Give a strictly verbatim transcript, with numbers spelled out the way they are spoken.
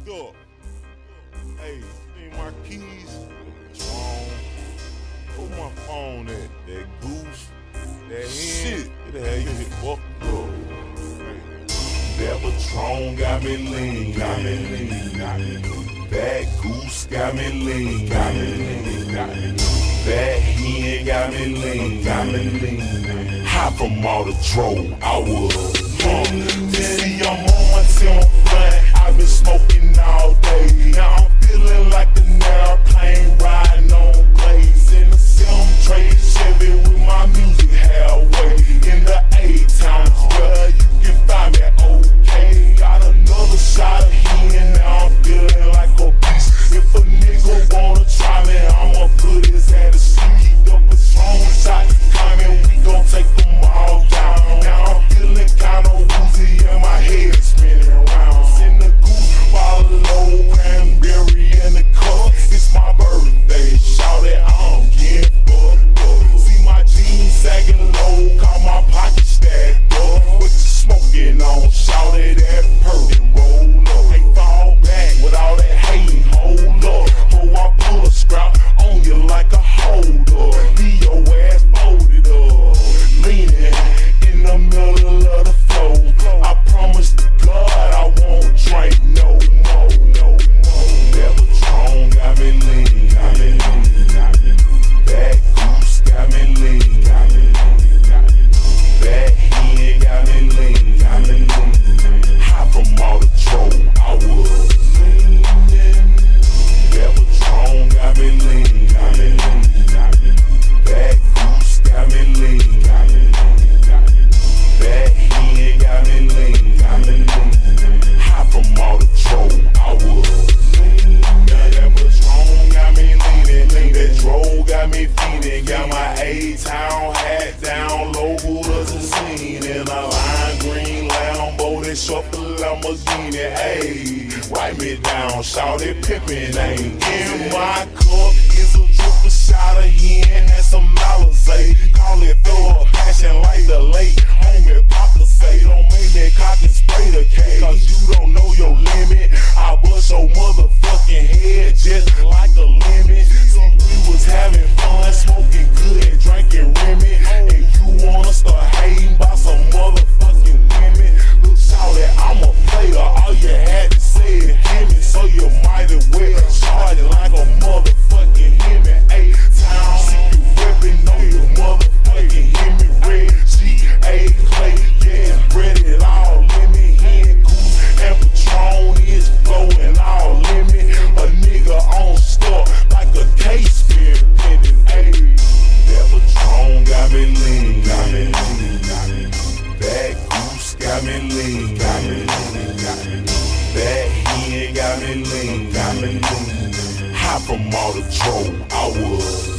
up. Hey, see my keys? What's wrong? Where my phone at? That goose? That shit? What the hell you hit fucked up? That Patron got me lean, got me lean, got me lean. That goose got me lean, got me lean, got me lean. That hen got me lean, got me lean. High from all the dro, I was. Uh, see, I'm on my team blunt. I've been smoking all day. Now I'm feeling like an airplane riding on blades. In the sim trade Chevy with my music halfway. In the A-Town where you can find me okay. Got another shot of hen, now I'm feeling like a beast. If a nigga wanna try me, I'ma put his ass to sleep. The Patron shot coming, we gon' take them all down. Now I'm feeling kinda woozy and my head spinning around. Send the goose, follow, cranberry in the cup. It's my birthday, shout it, I'm getting fucked up. See my jeans sagging low, call my pocket stacked up. What you smoking on? Shout it at perk and roll up. Hey, fall back with all that hating, hold up. Oh, I pull a scrap on you like a holder. Leave your ass folded up, leaning in the middle of the flow. I promise to God I won't drink no more, no more. That Patron got me lean, got me lean, got me lean. That goose got me lean, got me lean, got me lean. That hen got me lean, got me lean. High from all the dro, I was leaning. That Patron got me lean, got me lean, got me lean. That goose got me lean, got me lean, got me lean. That hen got me lean, got me lean. High from all the dro, I was leaning. That Patron got me leaning, leaning. That dro got me feeding. Got my A-Town hat down, logo doesn't seen. In a lime green Lambo, that shuffle Lamborghini. Ayy, write me down, shout it pimpin' ain't. In my cup is a triple shot of yen and some Alizé. Call it throw a passion like the late homie Papa say. Don't make me cock and spray the K, cause you don't know your limit. I bust your motherfucking head just like a limit. See, we was having fun, smoking good and drinking Remy. And you wanna start hating about some motherfucking women. Look, shout it, I'm a player, all you had to say is him. So you might as well charge it like a motherfucking him. A-Town, see you whipping on your motherfucking him. Red G A Clay, yeah, spread it all lemon. Hen, goose, and Patron is blowing all lemon. A nigga on stuck like a case beer pending. Ayy, that Patron got me lean, got me lean, got me lean. That goose got me lean, got me lean, got me lean. That hen got me lean, got me lean. High from all the dro, I was.